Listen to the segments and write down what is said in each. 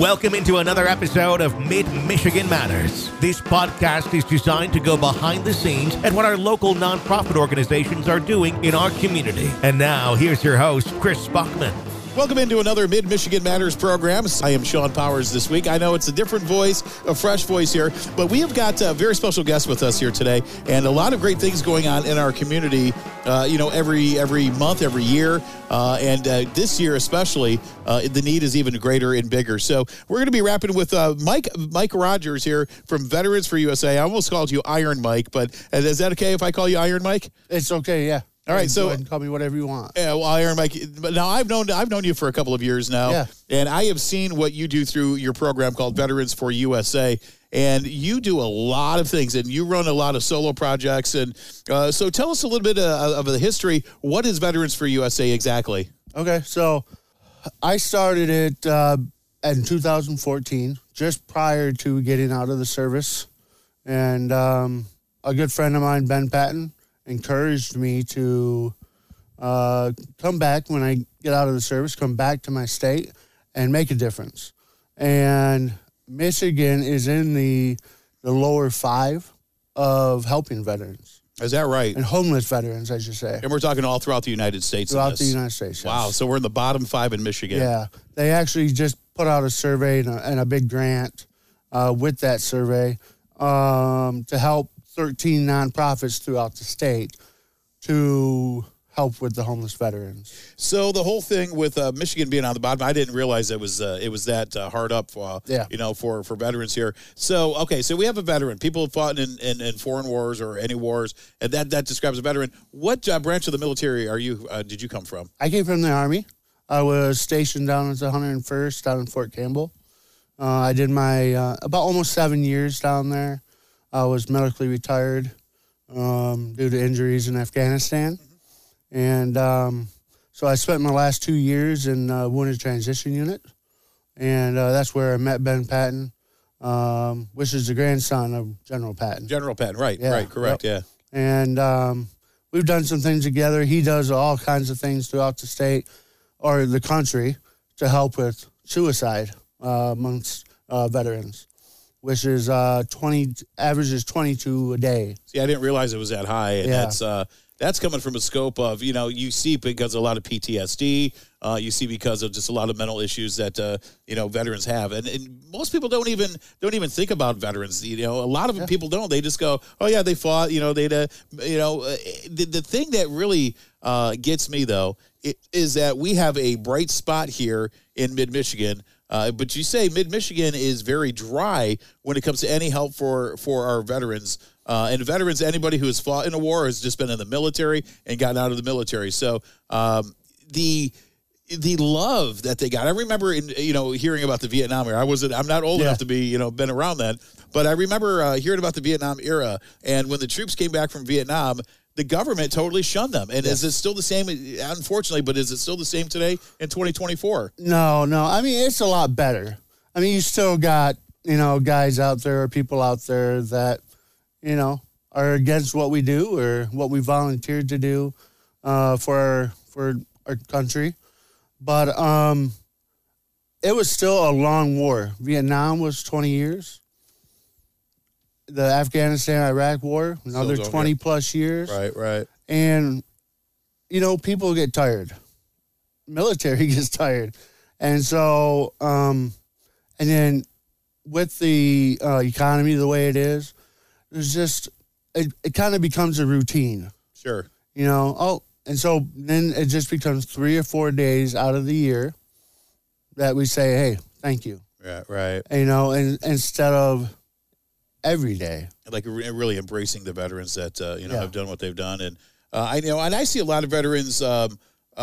Welcome into another episode of Mid-Michigan Matters. This podcast is designed to go behind the scenes at what our local nonprofit organizations are doing in our community. And now, here's your host, Chris Buckman. Welcome into another Mid-Michigan Matters program. I am Sean Powers this week. I know it's a different voice, a fresh voice here, but we have got a very special guest with us here today, and a lot of great things going on in our community, every month, every year, and this year especially, the need is even greater and bigger. So we're going to be wrapping with Mike Rogers here from Veterans for USA. I almost called you Iron Mike, but is that okay if I call you Iron Mike? It's okay, yeah. All right, so go ahead and call me whatever you want. Yeah, well, Iron Mike. But now I've known you for a couple of years now, yeah. And I have seen what you do through your program called Veterans for USA, and you do a lot of things, and you run a lot of solo projects. And so, tell us a little bit of the history. What is Veterans for USA exactly? Okay, so I started it in 2014, just prior to getting out of the service, and a good friend of mine, Ben Patton, encouraged me to come back when I get out of the service, come back to my state and make a difference. And Michigan is in the lower five of helping veterans. Is that right? And homeless veterans, I should say. And we're talking all throughout the United States. Throughout the United States, yes. Wow, so we're in the bottom five in Michigan. Yeah. They actually just put out a survey and a big grant with that survey to help 13 nonprofits throughout the state to help with the homeless veterans. So the whole thing with Michigan being on the bottom, I didn't realize it was that hard up, for veterans here. So okay, so we have a veteran. People have fought in foreign wars or any wars, and that describes a veteran. What branch of the military did you come from? I came from the Army. I was stationed down at the 101st down in Fort Campbell. I did my about almost 7 years down there. I was medically retired due to injuries in Afghanistan. And so I spent my last 2 years in Wounded Transition Unit. And that's where I met Ben Patton, which is the grandson of General Patton. General Patton, right, correct, yep. Yeah. And we've done some things together. He does all kinds of things throughout the state or the country to help with suicide amongst veterans, which is average is 22 a day. See, I didn't realize it was that high, and yeah. That's coming from a scope of, you see because of a lot of PTSD, you see because of just a lot of mental issues that veterans have, and most people don't even think about veterans. A lot of people don't. They just go, oh yeah, they fought. The thing that really gets me though is that we have a bright spot here in Mid-Michigan. But you say Mid-Michigan is very dry when it comes to any help for our veterans. And veterans, anybody who has fought in a war has just been in the military and gotten out of the military. So the love that they got. I remember hearing about the Vietnam era. I'm not old enough to be been around that, but I remember hearing about the Vietnam era. And when the troops came back from Vietnam, the government totally shunned them. And is it still the same, unfortunately, but is it still the same today in 2024? No. I mean, it's a lot better. I mean, you still got, guys out there or people out there that, are against what we do or what we volunteered to do for our country. But it was still a long war. Vietnam was 20 years. The Afghanistan-Iraq war, another 20-plus years. Right. And, people get tired. Military gets tired. And so, and then with the economy the way it is, there's just, it kind of becomes a routine. Sure. And so then it just becomes 3 or 4 days out of the year that we say, hey, thank you. Yeah, right. And instead of every day. Like really embracing the veterans that, have done what they've done. And I see a lot of veterans on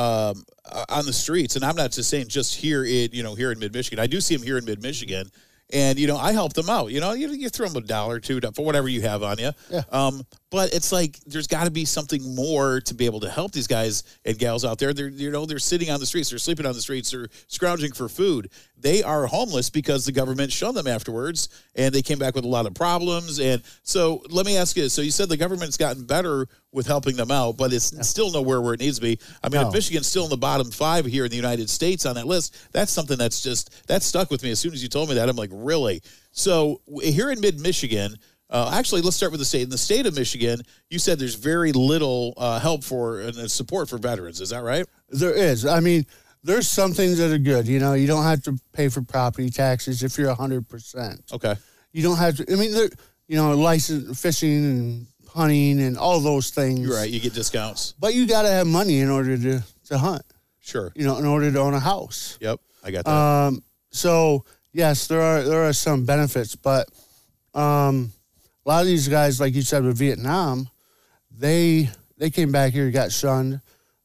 the streets, and I'm not just saying just here in Mid-Michigan. I do see them here in Mid-Michigan. And, I help them out. You throw them $1 or $2 for whatever you have on you. Yeah. But it's like there's got to be something more to be able to help these guys and gals out there. They're sitting on the streets, they're sleeping on the streets, they're scrounging for food. They are homeless because the government shunned them afterwards, and they came back with a lot of problems. And so let me ask you, so you said the government's gotten better with helping them out, but it's still nowhere where it needs to be. I mean, if Michigan's still in the bottom 5 here in the United States on that list, that's something that stuck with me. As soon as you told me that, I'm like, really? So here in mid-Michigan, actually, let's start with the state. In the state of Michigan, you said there's very little help for and support for veterans. Is that right? There is. I mean, there's some things that are good. You know, you don't have to pay for property taxes if you're 100%. Okay. You don't have to. I mean, license fishing and hunting and all those things. You're right. You get discounts. But you got to have money in order to hunt. Sure. You know, in order to own a house. Yep. I got that. So yes, there are some benefits, but a lot of these guys, like you said, with Vietnam, they came back here, got shunned.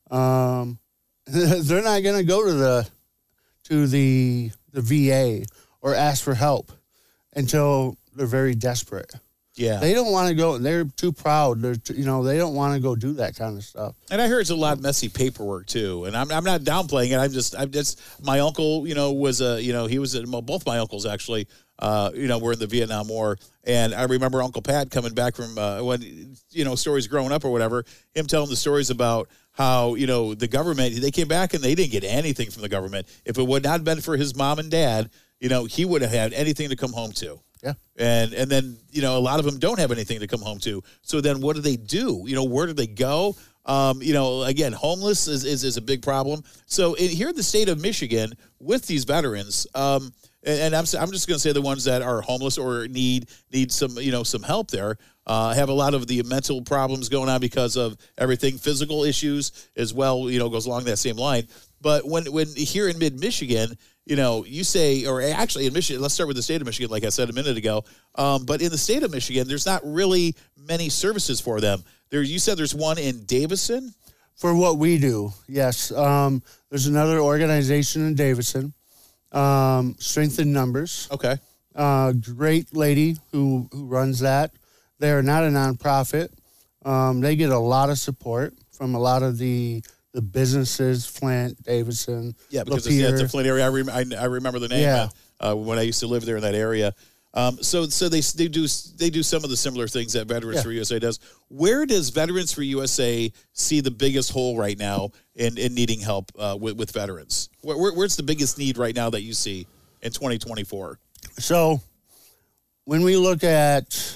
They're not going to go to the VA or ask for help until they're very desperate. Yeah. They don't want to go. They're too proud. They don't want to go do that kind of stuff. And I heard it's a lot of messy paperwork too. And I'm not downplaying it. I'm just my uncle, was he was both my uncles actually, were in the Vietnam War. And I remember Uncle Pat coming back from when stories growing up or whatever, him telling the stories about how, the government, they came back and they didn't get anything from the government. If it would not have been for his mom and dad, he would have had anything to come home to. Yeah. And then, a lot of them don't have anything to come home to. So then what do they do? Where do they go? Again, homeless is a big problem. So here in the state of Michigan with these veterans, and I'm just going to say the ones that are homeless or need some help there, have a lot of the mental problems going on because of everything, physical issues as well, goes along that same line. But when here in mid-Michigan, you say, or actually in Michigan, let's start with the state of Michigan, like I said a minute ago. But in the state of Michigan, there's not really many services for them. You said there's one in Davison? For what we do, yes. There's another organization in Davison, Strength in Numbers. Okay. Great lady who runs that. They are not a nonprofit. They get a lot of support from a lot of the businesses, Flint, Davison, yeah, because Lapeer. it's a Flint area. I remember the name. Yeah. When I used to live there in that area. So they do some of the similar things that Veterans for USA does. Where does Veterans for USA see the biggest hole right now in needing help with veterans? Where's the biggest need right now that you see in 2024? So when we look at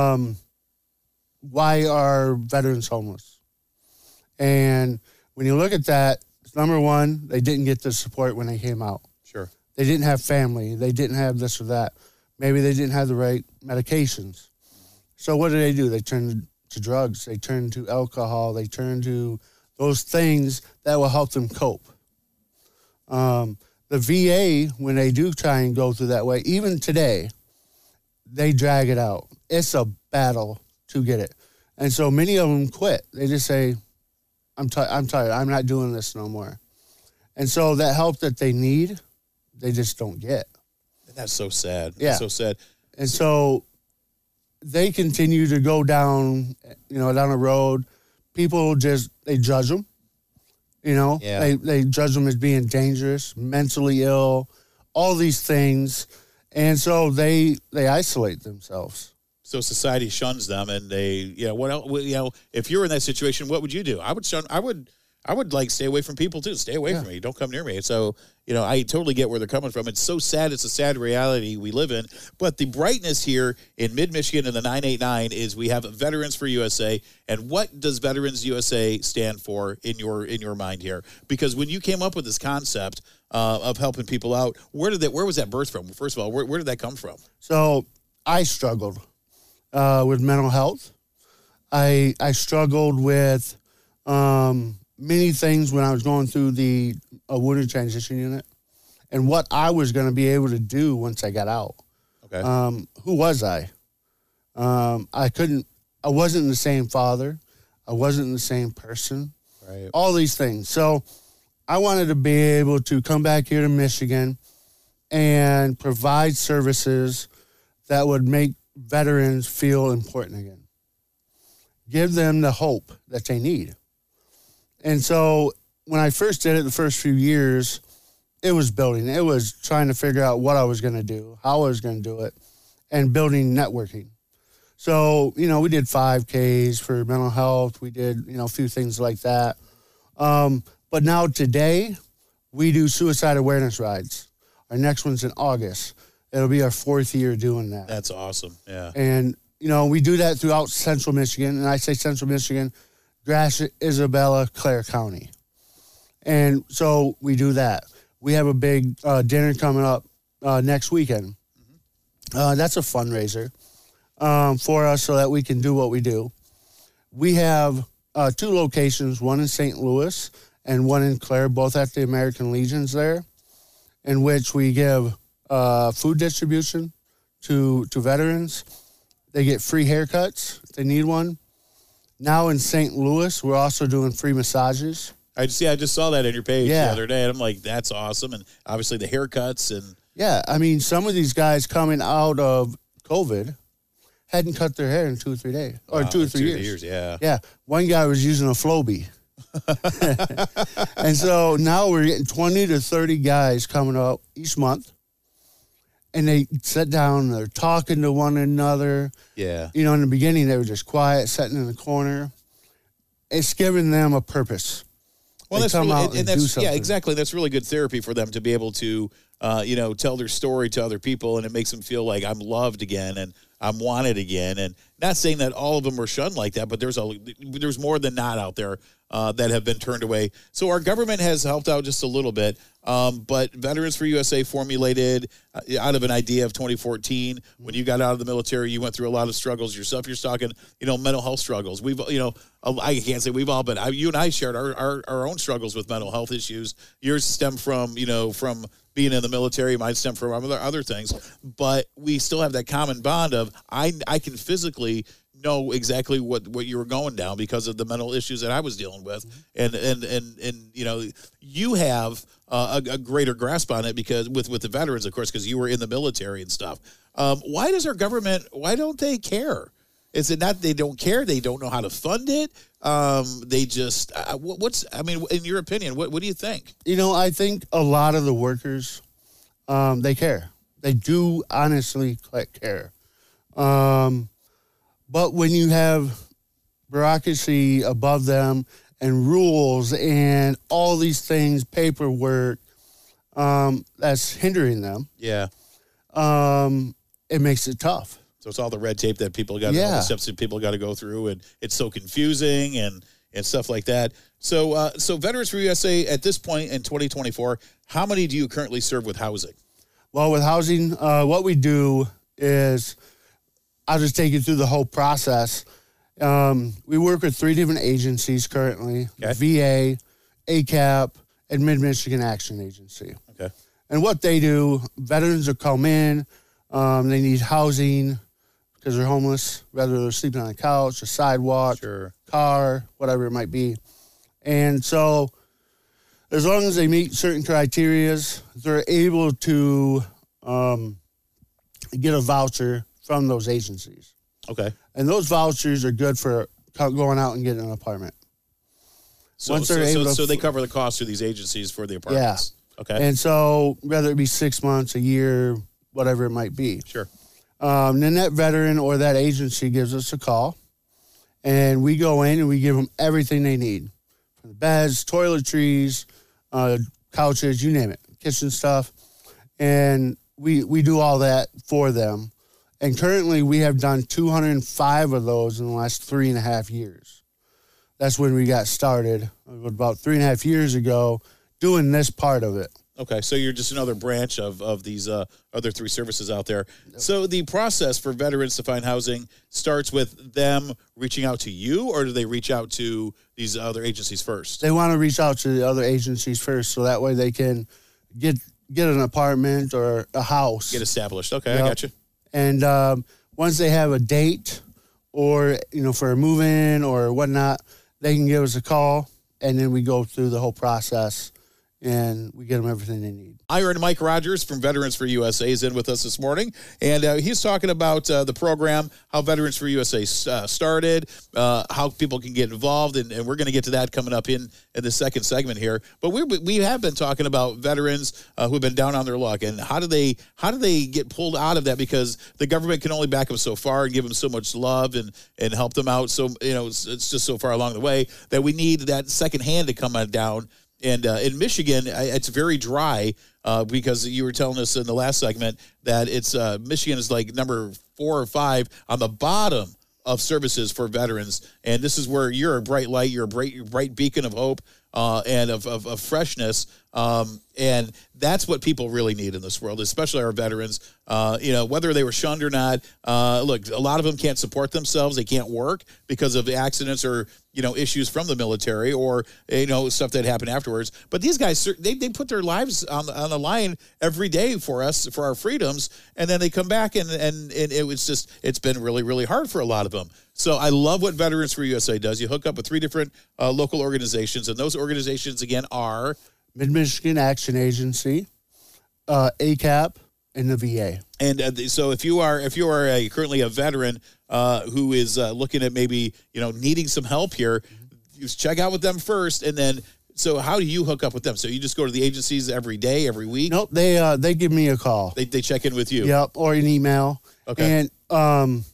why are veterans homeless, and when you look at that, number one, they didn't get the support when they came out. Sure. They didn't have family. They didn't have this or that. Maybe they didn't have the right medications. So what do? They turn to drugs. They turn to alcohol. They turn to those things that will help them cope. The VA, when they do try and go through that way, even today, they drag it out. It's a battle to get it. And so many of them quit. They just say, I'm tired. I'm not doing this no more. And so that help that they need, they just don't get. That's so sad. Yeah. That's so sad. And so they continue to go down a road. People they judge them. Yeah. They judge them as being dangerous, mentally ill, all these things. And so they isolate themselves. So society shuns them, and they, what else, if you're in that situation, what would you do? I would like stay away from people too. Stay away from me. Don't come near me. So, I totally get where they're coming from. It's so sad. It's a sad reality we live in. But the brightness here in mid-Michigan in the 989 is we have Veterans for USA. And what does Veterans USA stand for in your mind here? Because when you came up with this concept of helping people out, where was that birthed from? First of all, where did that come from? So I struggled with mental health. I struggled with many things when I was going through the wounded transition unit and what I was going to be able to do once I got out. Okay. Who was I? I wasn't the same father. I wasn't the same person. Right. All these things. So I wanted to be able to come back here to Michigan and provide services that would make veterans feel important again. give them the hope that they need. And so when I first did it the first few years, it was building. It was trying to figure out what I was going to do, how I was going to do it, and building networking. So, we did 5Ks for mental health. We did, a few things like that. But now today, we do suicide awareness rides. Our next one's in August. It'll be our 4th year doing that. That's awesome. Yeah. And, we do that throughout Central Michigan. And I say Central Michigan, Gratiot, Isabella, Clare County. And so we do that. We have a big dinner coming up next weekend. That's a fundraiser for us so that we can do what we do. We have 2 locations, one in St. Louis and one in Clare, both at the American Legions there, in which we give food distribution to veterans. They get free haircuts if they need one. Now in St. Louis, we're also doing free massages. I just saw that on your page the other day, and I'm like, that's awesome. And obviously the haircuts and yeah, I mean, some of these guys coming out of COVID hadn't cut their hair in 2 or 3 days, or 2 or 3 years. Yeah, one guy was using a Flowbee. And so now we're getting 20 to 30 guys coming up each month, and they sit down and they're talking to one another. Yeah. In the beginning, they were just quiet, sitting in the corner. It's giving them a purpose. Well, that's really, and that's yeah, exactly. That's really good therapy for them to be able to, tell their story to other people, and it makes them feel like I'm loved again and I'm wanted again. And not saying that all of them were shunned like that, but there's more than not out there that have been turned away. So our government has helped out just a little bit. But Veterans for USA formulated out of an idea of 2014. When you got out of the military, you went through a lot of struggles yourself. You're talking, mental health struggles. We've, I can't say we've all, but you and I shared our own struggles with mental health issues. Yours stem from, from being in the military. Mine stem from other things. But we still have that common bond of I can physically know exactly what you were going down because of the mental issues that I was dealing with. And you have a greater grasp on it because with the veterans, of course, because you were in the military and stuff. Why does our government, why don't they care? Is it not they don't care? They don't know how to fund it? They just, in your opinion, what do you think? I think a lot of the workers, they care. They do honestly care. But when you have bureaucracy above them and rules and all these things, paperwork, that's hindering them. Yeah. It makes it tough. So it's all the red tape that people got, all the steps that people got to go through, and it's so confusing and stuff like that. So Veterans for USA at this point in 2024, how many do you currently serve with housing? Well, with housing, what we do is, I'll just take you through the whole process. We work with 3 different agencies currently, VA, ACAP, and Mid-Michigan Action Agency. Okay. And what they do, veterans will come in, they need housing because they're homeless, whether they're sleeping on a couch, a sidewalk, car, whatever it might be. And so as long as they meet certain criteria, they're able to get a voucher from those agencies. Okay. And those vouchers are good for going out and getting an apartment. So they cover the cost of these agencies for the apartments. Yeah. Okay. And so whether it be 6 months, a year, whatever it might be. Sure. Then that veteran or that agency gives us a call, and we go in and we give them everything they need. From the beds, toiletries, couches, you name it, kitchen stuff. And we do all that for them. And currently we have done 205 of those in the last 3.5 years. That's when we got started about 3.5 years ago doing this part of it. Okay, so you're just another branch of these other 3 services out there. Yep. So the process for veterans to find housing starts with them reaching out to you, or do they reach out to these other agencies first? They want to reach out to the other agencies first, so that way they can get an apartment or a house. Get established. Okay, yep. I got you. And once they have a date or, for a move-in or whatnot, they can give us a call, and then we go through the whole process, and we get them everything they need. Iron Mike Rogers from Veterans for USA is in with us this morning, and he's talking about the program, how Veterans for USA started, how people can get involved, and we're going to get to that coming up in the second segment here. But we have been talking about veterans who have been down on their luck, and how do they get pulled out of that, because the government can only back them so far and give them so much love and help them out. So it's just so far along the way that we need that second hand to come on down. And in Michigan, it's very dry because you were telling us in the last segment that it's Michigan is like number 4 or 5 on the bottom of services for veterans. And this is where you're a bright light, you're a bright beacon of hope and of freshness. And that's what people really need in this world, especially our veterans, whether they were shunned or not. Look, a lot of them can't support themselves. They can't work because of accidents or, issues from the military or, stuff that happened afterwards. But these guys, they put their lives on the line every day for us, for our freedoms. And then they come back and it was just, it's been really, really hard for a lot of them. So I love what Veterans for USA does. You hook up with 3 different local organizations, and those organizations, again, are Mid-Michigan Action Agency, ACAP, and the VA. And so if you are currently a veteran who is looking at maybe needing some help here, you check out with them first, and then. So how do you hook up with them? So you just go to the agencies every day, every week? Nope, they give me a call. They check in with you. Yep, or an email. Okay. And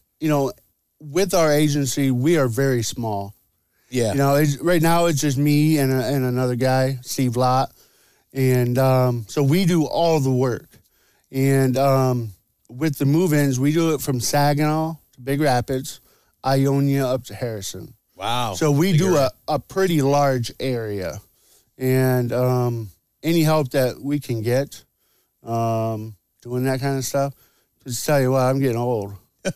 with our agency, we are very small. Yeah. Right now it's just me and another guy, Steve Lott. And so we do all the work. And with the move-ins, we do it from Saginaw to Big Rapids, Ionia up to Harrison. Wow. So we do a pretty large area. And any help that we can get doing that kind of stuff, just tell you what, I'm getting old.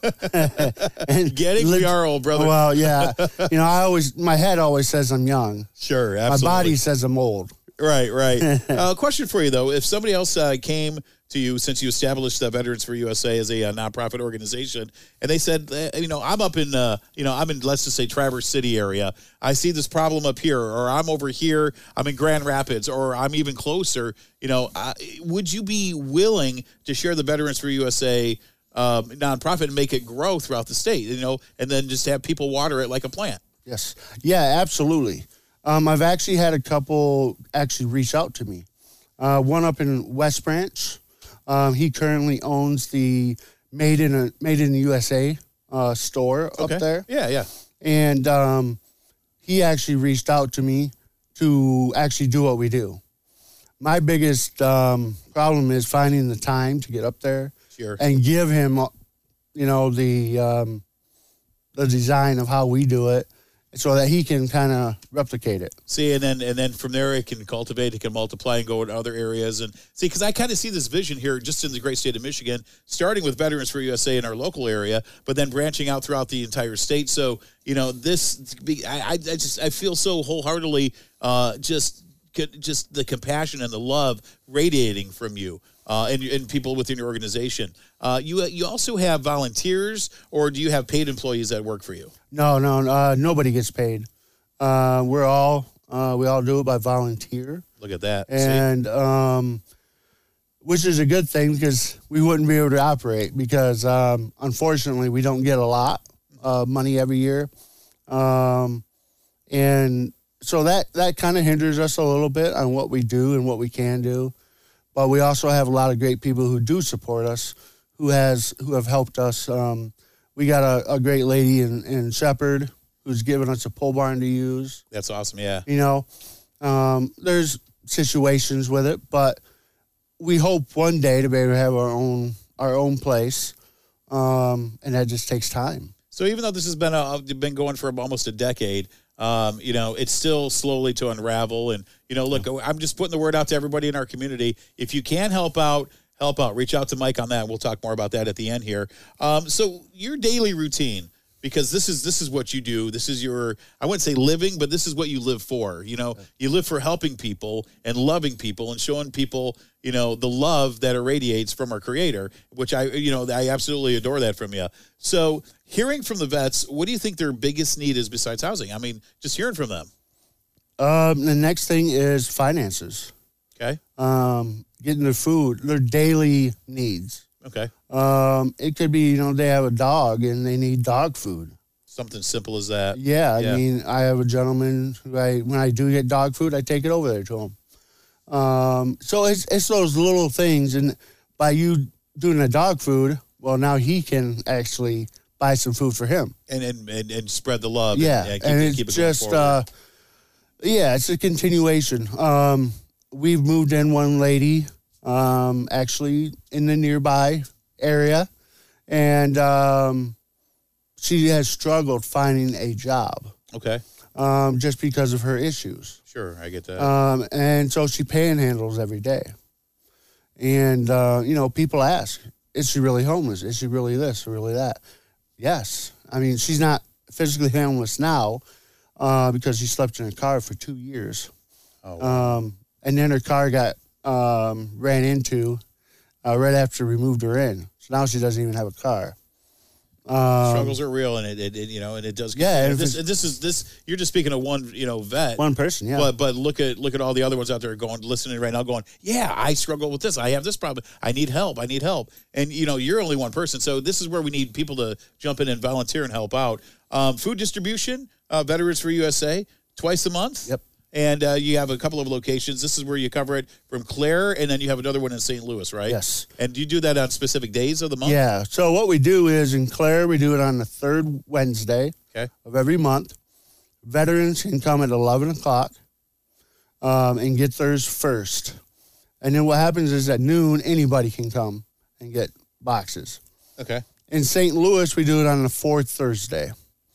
We are old, brother. Well, yeah. My head always says I'm young. Sure, absolutely. My body says I'm old. Right. Question for you, though. If somebody else came to you since you established Veterans for USA as a nonprofit organization, and they said, I'm up in, I'm in, let's just say, Traverse City area. I see this problem up here, or I'm over here, I'm in Grand Rapids, or I'm even closer. Would you be willing to share the Veterans for USA nonprofit and make it grow throughout the state, and then just have people water it like a plant? Yes. Yeah, absolutely. I've actually had a couple actually reach out to me. One up in West Branch. He currently owns the Made in the USA store up there. Yeah. And he actually reached out to me to actually do what we do. My biggest problem is finding the time to get up there. Sure. And give him, the design of how we do it, so that he can kind of replicate it. See, and then from there it can cultivate, it can multiply and go in other areas. And see, because I kind of see this vision here, just in the great state of Michigan, starting with Veterans for USA in our local area, but then branching out throughout the entire state. So I feel so wholeheartedly just the compassion and the love radiating from you. And people within your organization. You also have volunteers, or do you have paid employees that work for you? No, nobody gets paid. We all do it by volunteer. Look at that. And which is a good thing, because we wouldn't be able to operate, because unfortunately we don't get a lot of money every year. And so that kind of hinders us a little bit on what we do and what we can do. But we also have a lot of great people who do support us, who have helped us. We got a great lady in Shepherd who's given us a pole barn to use. That's awesome, yeah. There's situations with it, but we hope one day to be able to have our own place, and that just takes time. So even though this has been going for almost a decade, it's still slowly to unravel. And, look, I'm just putting the word out to everybody in our community. If you can help out. Reach out to Mike on that. We'll talk more about that at the end here. So your daily routine, because this is what you do. This is your, I wouldn't say living, but this is what you live for. You live for helping people and loving people and showing people, the love that irradiates from our Creator, which I absolutely adore that from you. So hearing from the vets, what do you think their biggest need is besides housing? I mean, just hearing from them. The next thing is finances. Okay. Getting their food, their daily needs. Okay. It could be, they have a dog and they need dog food. Something simple as that. Yeah, I mean, I have a gentleman who when I do get dog food, I take it over there to him. So it's those little things, and by you doing the dog food, well, now he can actually buy some food for him and spread the love. Yeah, and keep it just going it's a continuation. We've moved in one lady, actually in the nearby area, and she has struggled finding a job. Okay. Just because of her issues. Sure, I get that. And so she panhandles every day. And, people ask, is she really homeless? Is she really this or really that? Yes. I mean, she's not physically homeless now because she slept in a car for 2 years. Oh, wow. And then her car got ran into right after we moved her in. So now she doesn't even have a car. Struggles are real, and it does. Yeah, and this is you're just speaking of one, vet, one person, yeah. But look at all the other ones out there listening right now, going, yeah, I struggle with this. I have this problem. I need help. And you're only one person, so this is where we need people to jump in and volunteer and help out. Food distribution, Veterans for USA, twice a month. Yep. And you have a couple of locations. This is where you cover it from Clare, and then you have another one in St. Louis, right? Yes. And do you do that on specific days of the month? Yeah. So what we do is in Clare, we do it on the third Wednesday of every month. Veterans can come at 11 o'clock and get theirs first. And then what happens is at noon, anybody can come and get boxes. Okay. In St. Louis, we do it on the fourth Thursday.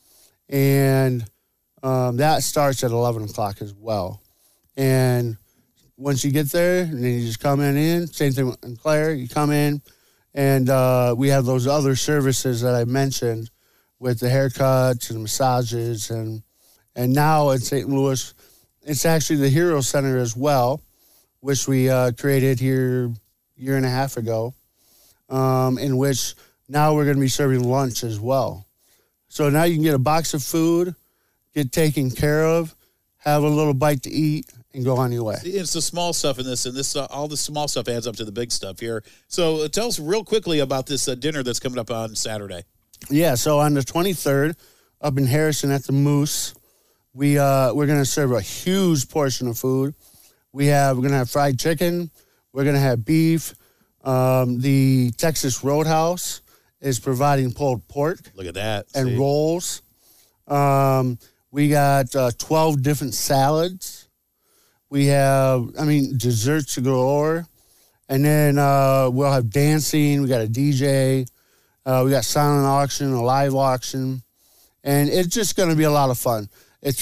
And that starts at 11 o'clock as well. And once you get there, and then you just come in. Same thing in Clare. You come in, and we have those other services that I mentioned with the haircuts and massages. And now in St. Louis, it's actually the Hero Center as well, which we created here a year and a half ago, in which now we're going to be serving lunch as well. So now you can get a box of food, get taken care of, have a little bite to eat, and go on your way. It's the small stuff in this, and this all the small stuff adds up to the big stuff here. So tell us real quickly about this dinner that's coming up on Saturday. Yeah, so on the 23rd, up in Harrison at the Moose, we're going to serve a huge portion of food. We're going to have fried chicken. We're going to have beef. The Texas Roadhouse is providing pulled pork. Look at that. And rolls. We got 12 different salads. We have, desserts galore. And then we'll have dancing. We got a DJ. We got silent auction, a live auction. And it's just going to be a lot of fun. It's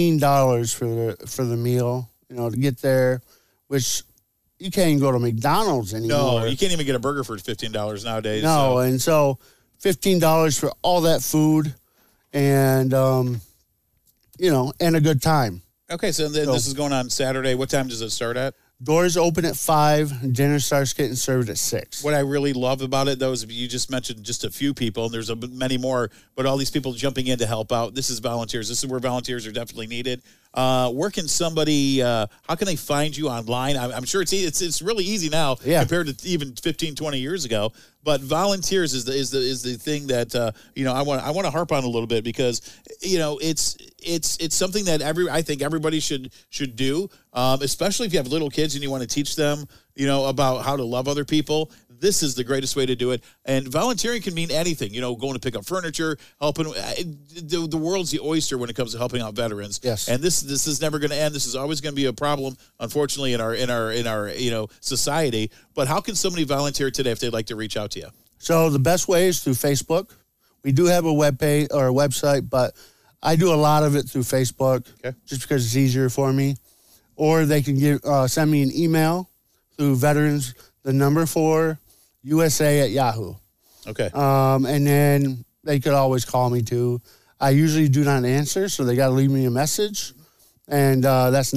$15 for the meal, to get there, which you can't even go to McDonald's anymore. No, you can't even get a burger for $15 nowadays. No, and so $15 for all that food and, and a good time. Okay, so this is going on Saturday. What time does it start at? Doors open at 5. Dinner starts getting served at 6. What I really love about it, though, is you just mentioned just a few people, and there's many more, but all these people jumping in to help out. This is volunteers. This is where volunteers are definitely needed. Where can somebody, how can they find you online? I'm sure it's really easy now compared to even 15, 20 years ago. But volunteers is the thing that I want to harp on a little bit because it's something that I think everybody should do, especially if you have little kids and you want to teach them about how to love other people. This is the greatest way to do it. And volunteering can mean anything, going to pick up furniture, helping. The world's the oyster when it comes to helping out veterans. Yes. And this is never going to end. This is always going to be a problem, unfortunately, in our society. But how can somebody volunteer today if they'd like to reach out to you? So the best way is through Facebook. We do have a webpage or a website, but I do a lot of it through Facebook just because it's easier for me. Or they can send me an email through veterans, the number 4, USA at Yahoo. Okay. And then they could always call me too. I usually do not answer, so they got to leave me a message. And that's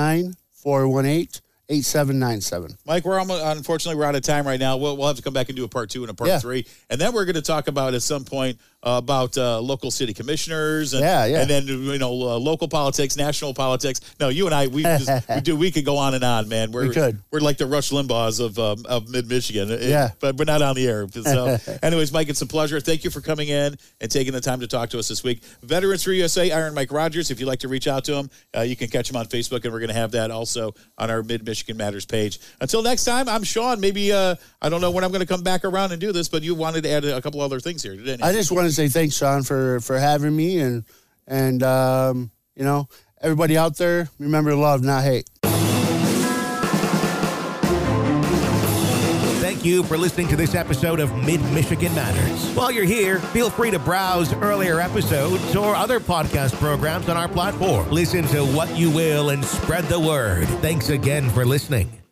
989-418-8797. Mike, unfortunately, we're out of time right now. We'll have to come back and do a part 2 and a part 3. And then we're going to talk about at some point about local city commissioners and, Yeah. and then, local politics, national politics. No, you and I, we could go on and on, man. We could. We're like the Rush Limbaughs of mid-Michigan. Yeah. But we're not on the air. So anyways, Mike, it's a pleasure. Thank you for coming in and taking the time to talk to us this week. Veterans for USA, Iron Mike Rogers. If you'd like to reach out to him, you can catch him on Facebook, and we're going to have that also on our Mid-Michigan Matters page. Until next time, I'm Sean. Maybe, I don't know when I'm going to come back around and do this, but you wanted to add a couple other things here, didn't you? I just want to say thanks, Sean, for having me, and everybody out there, remember to love, not hate. Thank you for listening to this episode of Mid-Michigan Matters. While you're here, feel free to browse earlier episodes or other podcast programs on our platform. Listen to what you will and spread the word. Thanks again for listening.